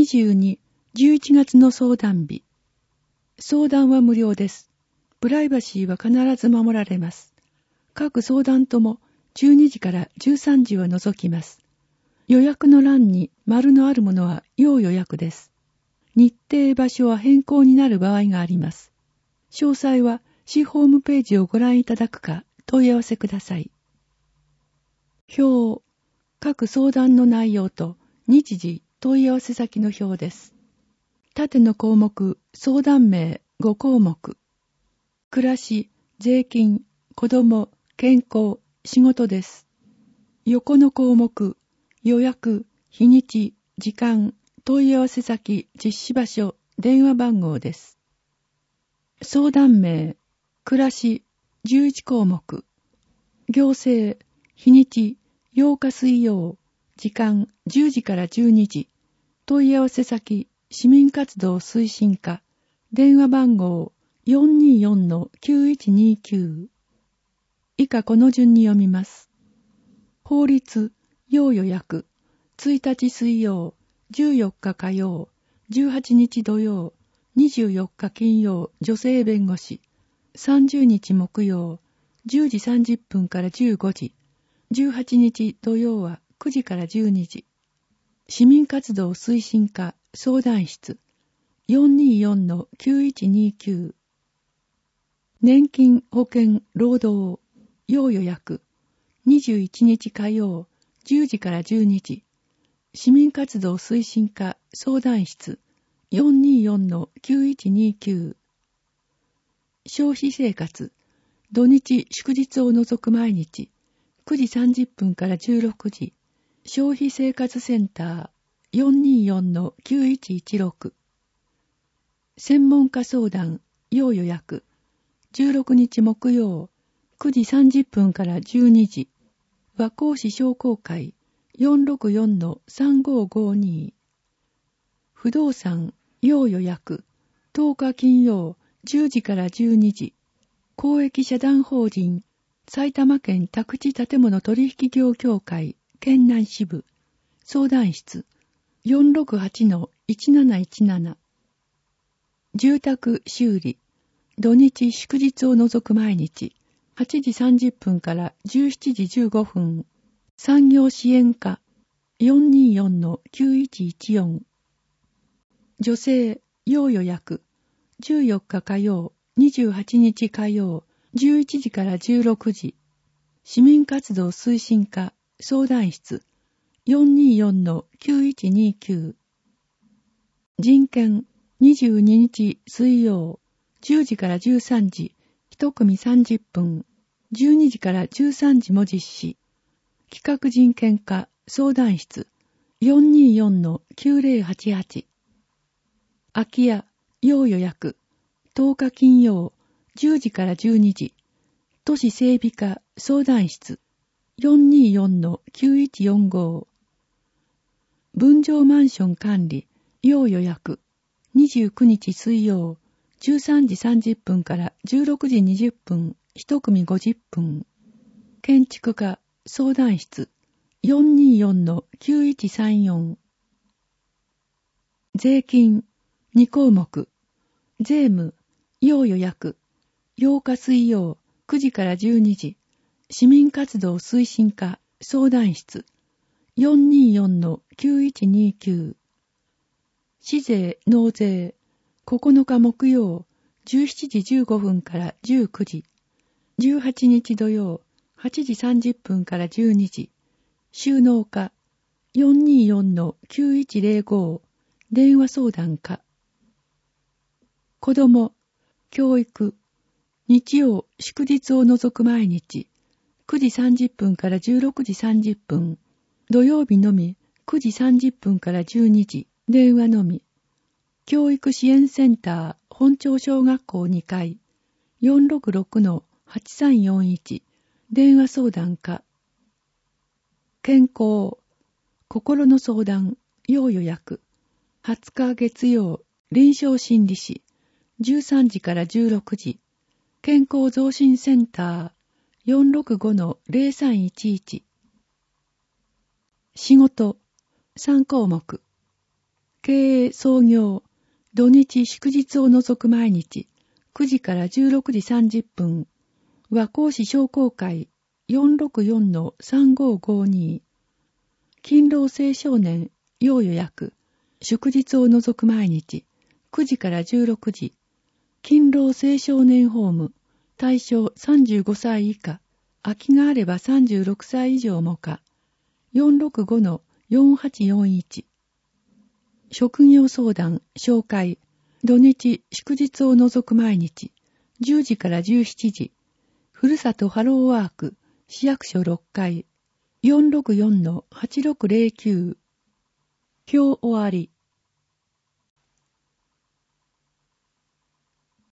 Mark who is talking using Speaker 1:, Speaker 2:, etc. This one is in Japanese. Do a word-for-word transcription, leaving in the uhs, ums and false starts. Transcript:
Speaker 1: じゅうに、じゅういちがつの相談日。相談は無料です。プライバシーは必ず守られます。各相談ともじゅうにじからじゅうさんじは除きます。予約の欄に丸のあるものは要予約です。日程場所は変更になる場合があります。詳細は市ホームページをご覧いただくか問い合わせください。表、各相談の内容と日時問い合わせ先の表です。縦の項目、相談名ごこうもく。暮らし、税金、子ども、健康、仕事です。横の項目、予約、日にち、時間、問い合わせ先、実施場所、電話番号です。相談名、暮らし、じゅういちこうもく。行政、日にち、ようか水曜、時間じゅうじからじゅうにじ。問い合わせ先、市民活動推進課、電話番号 よんにーよんのきゅういちにーきゅう。以下この順に読みます。法律、要予約、いちにち水曜、じゅうよっか火曜、じゅうはちにち土曜、にじゅうよっか金曜、女性弁護士、さんじゅうにち木曜、じゅうじさんじゅっぷんからじゅうごじ、じゅうはちにち土曜はくじからじゅうにじ。市民活動推進課相談室 よんにーよんのきゅういちにーきゅう。年金保険労働要予約にじゅういちにち火曜じゅうじからじゅうにじ。市民活動推進課相談室 よんにーよんのきゅういちにーきゅう。消費生活土日祝日を除く毎日くじさんじゅっぷんからじゅうろくじ。消費生活センター よんにーよんのきゅういちいちろく。専門家相談要予約じゅうろくにち木曜くじさんじゅっぷんからじゅうにじ。和光市商工会 よんろくよんのさんごーごーに。不動産要予約とおか金曜じゅうじからじゅうにじ。公益社団法人埼玉県宅地建物取引業協会県南支部相談室 よんろくはちのいちなないちなな。住宅修理土日祝日を除く毎日はちじさんじゅっぷんからじゅうしちじじゅうごふん。産業支援課 よんにーよんのきゅういちいちよん。女性要予約じゅうよっか火曜にじゅうはちにち火曜じゅういちじからじゅうろくじ。市民活動推進課相談室 よんにーよんのきゅういちにーきゅう。人権にじゅうににち水曜じゅうじからじゅうさんじ一組さんじゅっぷんじゅうにじからじゅうさんじも実施。企画人権課相談室 よんにーよんのきゅうぜろはちはち。空き家要予約とおか金曜じゅうじからじゅうにじ。都市整備課相談室 よんにーよんのきゅういちよんご。分譲マンション管理要予約にじゅうくにち水曜じゅうさんじさんじゅっぷんからじゅうろくじにじゅっぷん一組ごじゅっぷん。建築課相談室 よんにーよんのきゅういちさんよん。税金にこうもく税務要予約ようか水曜くじからじゅうにじ。市民活動推進課相談室 よんにーよんのきゅういちにーきゅう。市税納税ここのか木曜じゅうしちじじゅうごふんからじゅうくじ。じゅうはちにち土曜はちじさんじゅっぷんからじゅうにじ。収納課 よんにーよんのきゅういちぜろご。電話相談課。子ども教育日曜祝日を除く毎日くじさんじゅっぷんからじゅうろくじさんじゅっぷん。土曜日のみくじさんじゅっぷんからじゅうにじ。電話のみ。教育支援センター本町小学校にかい よんろくろくのはちさんよんいち。電話相談課。健康心の相談要予約はつか月曜臨床心理士じゅうさんじからじゅうろくじ。健康増進センター よんろくごのぜろさんいちいち。仕事さんこうもく。 経営創業、土日祝日を除く毎日、くじからじゅうろくじさんじゅっぷん、和光市商工会 よんろくよんのさんごーごーに、勤労青少年要予約、祝日を除く毎日、くじからじゅうろくじ、勤労青少年ホーム、対象さんじゅうごさい以下、空きがあればさんじゅうろくさい以上もか、よんろくごのよんはちよんいち、職業相談、紹介、土日祝日を除く毎日、じゅうじからじゅうしちじ、ふるさとハローワーク、市役所ろっかい、よんろくよんのはちろくゼロきゅう。今日終わり。